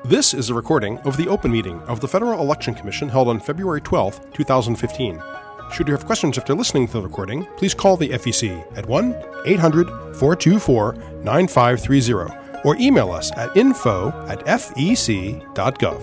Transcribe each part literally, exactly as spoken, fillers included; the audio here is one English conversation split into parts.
This is a recording of the open meeting of the Federal Election Commission held on February twelfth, twenty fifteen. Should you have questions after listening to the recording, please call the F E C at one eight hundred four two four nine five three zero or email us at info at f e c dot gov.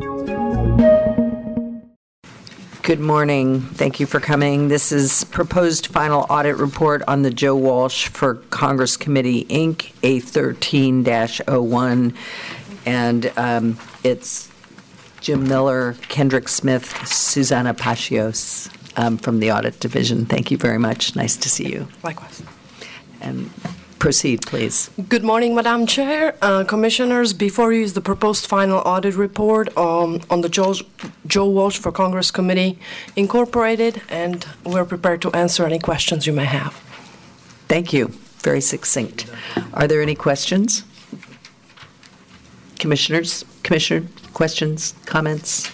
Good morning. Thank you for coming. This is proposed final audit report on the Joe Walsh for Congress Committee, Incorporated, A thirteen dash oh one. And um, it's Jim Miller, Kendrick Smith, Susanna Pachios um, from the Audit Division. Thank you very much. Nice to see you. Likewise. And proceed, please. Good morning, Madam Chair, uh, Commissioners. Before you is the proposed final audit report um, on the Joe, Joe Walsh for Congress Committee, Incorporated, and we're prepared to answer any questions you may have. Thank you. Very succinct. Are there any questions? Commissioners, Commissioner, questions, comments?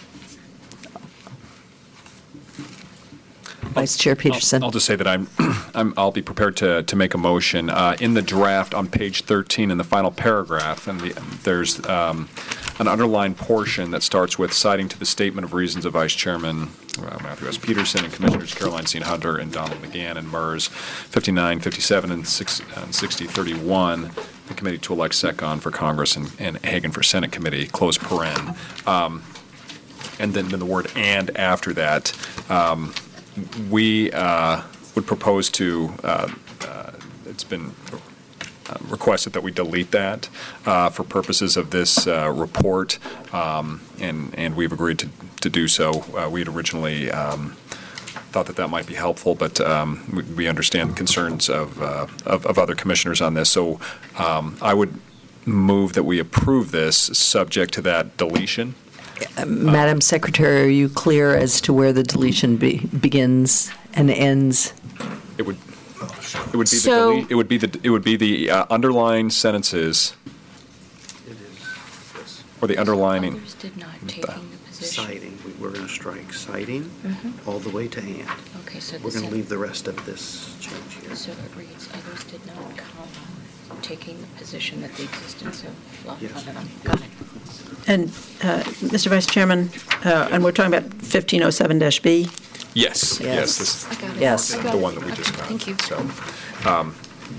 Vice Chair Peterson. I'll, I'll just say that I'm, I'm I'll be prepared to, to make a motion. Uh, in the draft on page thirteen in the final paragraph, and the, there's um, an underlined portion that starts with citing to the statement of reasons of Vice Chairman uh, Matthew S. Peterson and Commissioners Caroline C. Hunter and Donald McGann and MERS fifty-nine, fifty-seven, and, six, and sixty thirty-one. The committee to elect SecCon for Congress and, and Hagan for Senate Committee, close paren. Um, and then, then the word "and" after that. Um, we uh, would propose to, uh, uh, it's been uh, requested that we delete that uh, for purposes of this uh, report, um, and, and we've agreed to, to do so. Uh, we had originally um, thought that that might be helpful, but um, we, we understand the concerns of, uh, of of other commissioners on this. So um, I would move that we approve this subject to that deletion. Uh, Madam Secretary, are you clear as to where the deletion be, begins and ends? It would it would be So, the delete, it would be the it would be the uh, underlined sentences. It is this. Or the underlining. Others did not taking the position. Citing, we- we're going to strike citing Mhm. all the way to and. Okay, so We're the going to sen- leave the rest of this change here. So it reads, others did not comma, taking the position that the existence of fluff. Yes. Got it. And, uh, Mister Vice Chairman, uh, and we're talking about fifteen oh seven dash B? Yes, yes, Yes. this I got it. Yes. I is got the it. one that we Okay, just got. Thank you. So, um,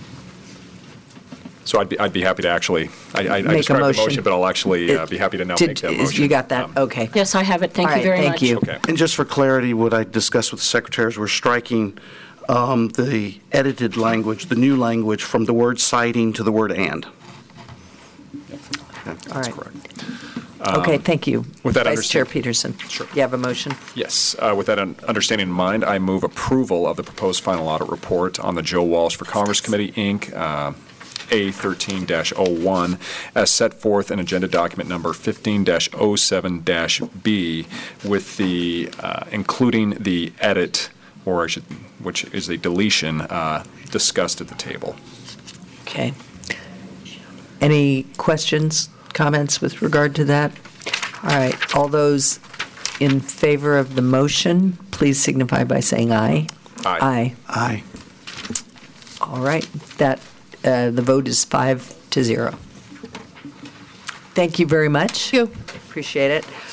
so I'd be I'd be happy to actually I, I, I Make a described the motion. motion, but I'll actually uh, It- be happy to now Did- make that is- motion. You got that? Um, Okay. Yes, I have it. Thank All you right, very thank much. you. Okay. And just for clarity, what I discussed with the secretaries, we're striking um, the edited language, the new language, from the word citing to the word and. All That's right. correct. Okay, thank you. with that Vice Chair understand- Peterson. Sure. You have a motion? Yes. Uh, with that un- understanding in mind, I move approval of the proposed final audit report on the Joe Walsh for Congress Committee, Incorporated, uh, A thirteen dash oh one, as set forth in Agenda Document Number fifteen dash oh seven dash B, with the uh, including the edit, or I should, which is a deletion, uh, discussed at the table. Okay. Any questions, comments with regard to that? All right. All those in favor of the motion, please signify by saying aye. Aye. Aye. Aye. All right. That, uh, the vote is five to zero. Thank you very much. Thank you. Appreciate it.